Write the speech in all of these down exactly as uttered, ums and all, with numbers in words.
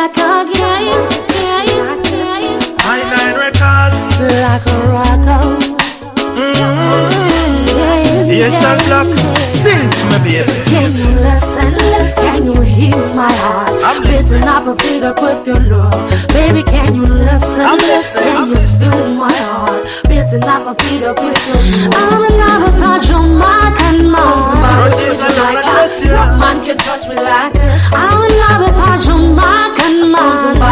like a game, game, game. High Nine Records. Like a rocker. Yes, I'm black. Sing to me, baby. Can you listen? Can you hear my heart? I'm listening. Up a feet up with your love. Baby, can you listen? I'm listening. Can you feel my heart? Beating up a feet up with your love. I'm in love with touch your mark and mouth. No man can touch me like this. I'm in love with touch your mark and mouth. No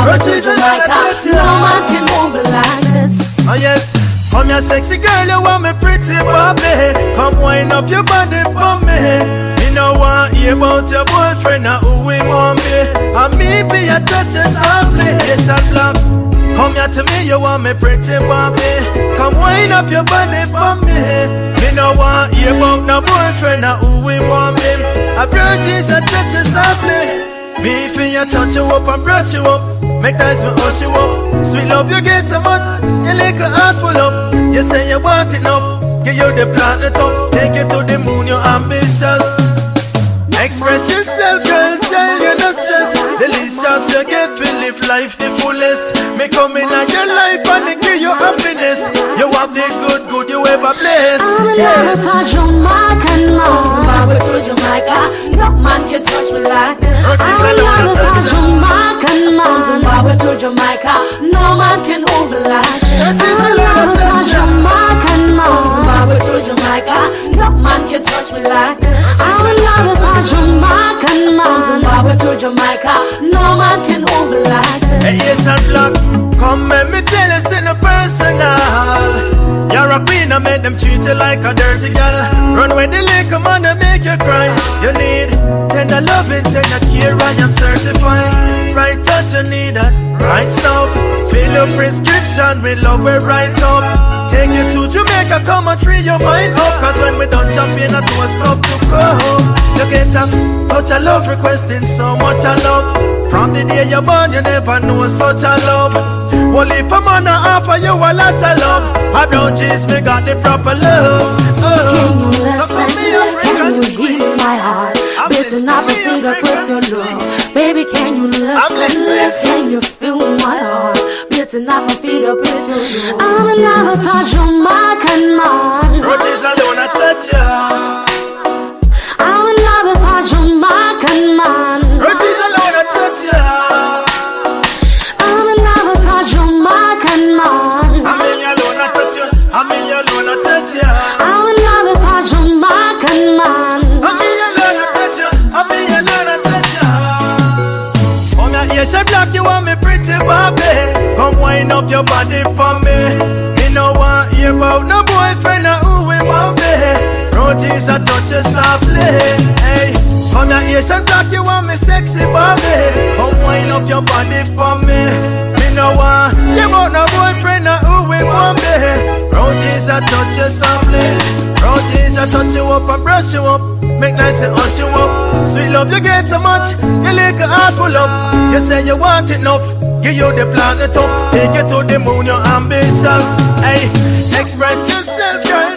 man can move me like this. Oh yes. Come here sexy girl, you want me pretty Bobby. Come wind up your body for me. Me no want hear about your boyfriend or who we want me. And me be a touch and softly, yes and black. Come here to me, you want me pretty Bobby. Come wind up your body for me. Me no want hear about no boyfriend or who we want me. I brought you a touch and softly. Me feel you touch you up and brush you up. Make nice me hush you up. Sweet love you get so much. You little heart full up. You say you want it enough. Give you the planet up. Take you to the moon, you're ambitious. Express yourself, girl, child, you're not stressed. The least chance you get to live life the fullest. Me come in on your life and they give you happiness. You have the good, good you ever blessed. I'm in love with touch your mark and mouth. Zimbabwe to Jamaica, no man can touch me like this. I'm in love with touch your mark and mouth. Zimbabwe to Jamaica, no man can hold me like this. I'm in love with touch your mark and mouth. Zimbabwe to Jamaica, no man can touch me like this. I'm in love with touch your mark and mouth. Zimbabwe to Jamaica, no man can hold me like this. Hey, yes, I'm black. Come let me tell you, it's no personal. You're a queen, I made them treat you like a dirty girl. Run with the liquor, man, they make you cry. You need tender loving, tender care, and you're certified. Right touch, you need that right stuff. Fill your prescription with love, we right up. Take you to Jamaica, come and free your mind up. Cause when we done champagne, I do a cup to come. You get a touch of love, requesting so much of love. From the day you're born, you never know such a love. Well, if a man offer you a lot of love, I don't chase me, got the proper love. Oh. Can you listen? Can you hear my heart? Beating up a feet up with your love. Baby, can you listen? Can you feel my heart? Beating up a feet up with your love. I'm in love with touch your mark and mine. Rotis alone, I touch ya. I'm in love with touch your mark and mine. Rotis alone, I touch ya. I'm in love with touch your mark and mine. I'm in your alone, I touch ya. I'm in your alone, I touch ya. I'm in love with touch your mark and mine. I'm in your alone, I touch ya. I'm in your alone, I touch ya. Come here, yes, I black, you want me pretty Bobby. Come wind up your body for me. Me no want hear about no boyfriend or who we want me. Rotis, I touch you softly. Hey, come here, Asian black, you want me sexy Bobby. Come wind up your body for me. Me no want hear about no boyfriend or who we want me. Rotis, I touch you softly. Rotis, I touch you up and brush you up. Make nice and hush you up. Sweet love, you get so much. You little heart full up. You say you want it enough. Give you the planet up. Take you to the moon, you're ambitious. Hey, express yourself, girl.